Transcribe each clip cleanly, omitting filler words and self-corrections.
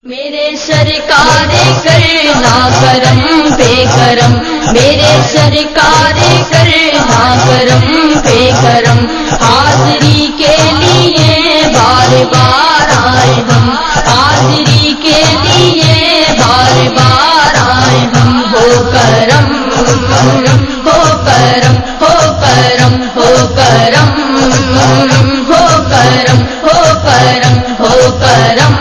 میرے سرکار کرنا کرم بے کرم، میرے سرکار کرنا کرم بے کرم، حاضری کے لیے بار بار آئے ہم، حاضری کے لیے بار بار آئے ہم، ہو کرم ہو کرم ہو کرم ہو کرم ہو کرم ہو کرم ہو کرم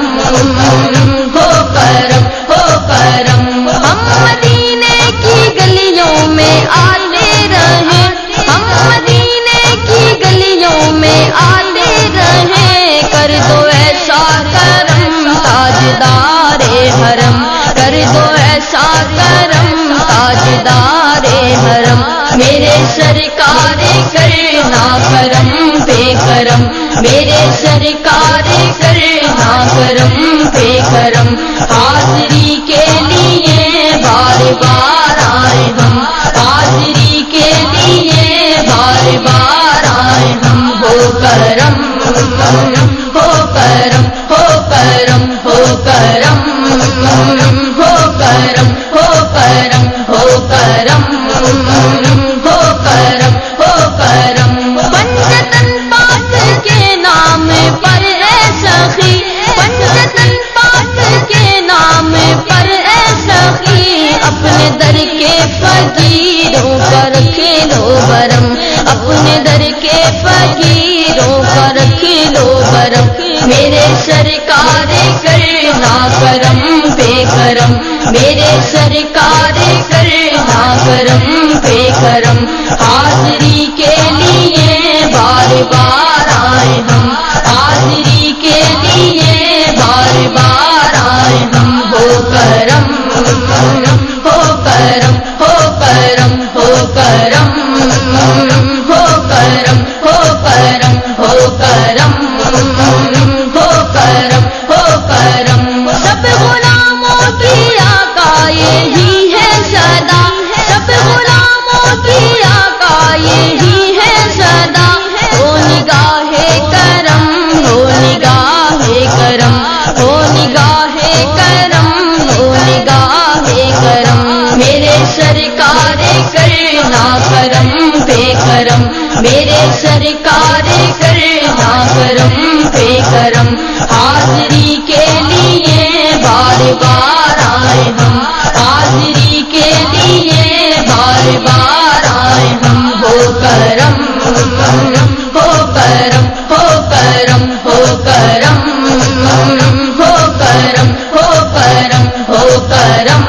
ہو کرم ہو کرم، ہم مدینے کی گلیوں میں آتے رہے، ہم مدینے کی گلیوں میں آتے رہے، کر دو ایسا کرم تاجدار حرم، کر دو ایسا کرم تاجدار حرم، میرے سرکار کرنا کرم بے کرم، میرے سرکار کرنا کرم بے کرم، حاضری کے لیے بار بار آئے ہم، حاضری کے لیے بار بار آئے ہم، ہو کرم ہو کرم ہو کرم ہو کرم ہو کرم ہو کرم ہو کرم ہو کرم ہو کرم، پنجتن پاک کے نام پر اے سخی، پنجتن پاک کے نام پر اے سخی، اپنے در کے فقیروں کا رکھے لو برم، اپنے در کے فقیروں کا رکھے لو برم، میرے سرکار کرنا کرم بے کرم، میرے سرکار کرنا کرم بے کرم، حاضری کے لیے بار بار آئے ہم، حاضری کے لیے بار بار آئے ہم، ہو کرم ہو کرم ہو کرم ہو کرم ہو کرم ہو کرم ہو کرم ہو کرم ہو کرم، سب غلاموں کی آقا یہی ہے صدا، سب غلاموں کی آقا یہی ہے صدا، ہو نگاہ کرم ہو نگاہ کرم ہو نگاہ کرم ہو نگاہ کرم، میرے سرکار کرنا کرم بے کرم، میرے سرکار کرنا کرم بے کرم، حاضری کے لیے بار بار آئے ہم، حاضری کے لیے بار بار آئے ہم، ہو کرم ہو کرم ہو کرم ہو کرم ہو کرم ہو کرم ہو کرم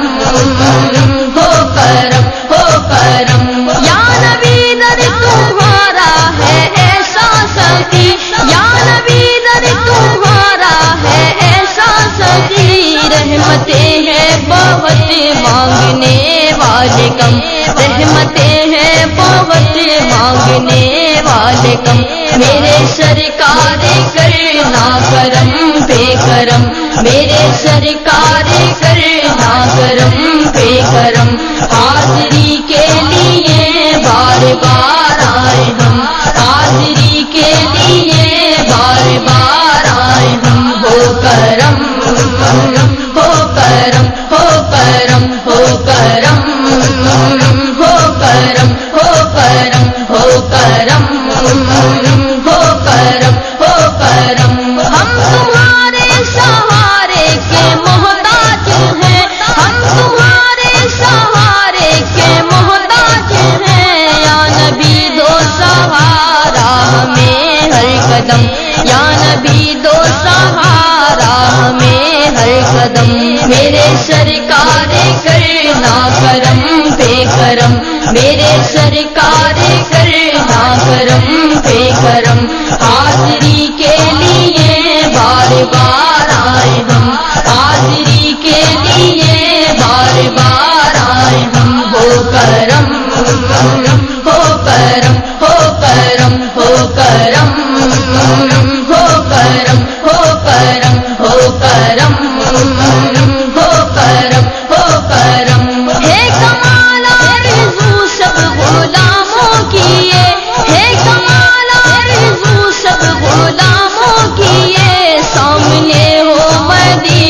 ہو کرم ہو کرم، یا نبی در تمہارا ہے ایسا سخی، یا نبی در تمہارا ہے ایسا سخی، رحمتیں ہیں بہت مانگنے والے کم، رحمتیں ہیں بہت مانگنے والے کم، میرے سرکار کرنا کرم بے کرم، میرے سرکار کرنا کرم بے کرم، حاضری کے لیے بار بار آئے ہم، حاضری کے لیے بار بار آئے ہم، ہو کرم ہو کرم ہو کرم ہو کرم ہو کرم ہو کرم ہو کرم ہو کرم ہو کرم، ہم تمہارے سہارے کے محتاج ہیں، ہم تمہارے سہارے کے محتاج ہیں، یا نبی دو سہارا ہمیں ہر قدم، یا نبی دو سہارا ہمیں ہر قدم، میرے سرکار کرنا کرم بے کرم، میرے سرکار کرنا کرم بے کرم، حاضری کے لیے بار بار آئے ہم، حاضری کے لیے بار بار آئے ہم، ہو کرم ہو کرم ہو کرم ہو کرم ہو کرم ہو کرم ہو کرم ہو کرم ہو کرم، ہے کمال آرزو سب غلاموں کی، ہے کمال آرزو سب غلاموں کی، سامنے ہو مدینہ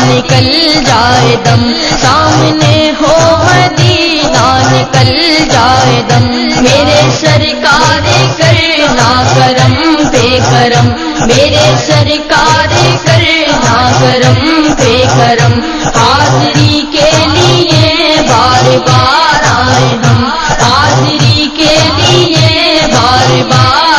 نکل جائے دم، سامنے ہو مدینہ نکل جائے دم، میرے سرکار کرنا کرم بے کرم، میرے سرکار کرنا کرم بے کرم، حاضری کے لیے بار بار آئے ہم، حاضری کے لیے بار بار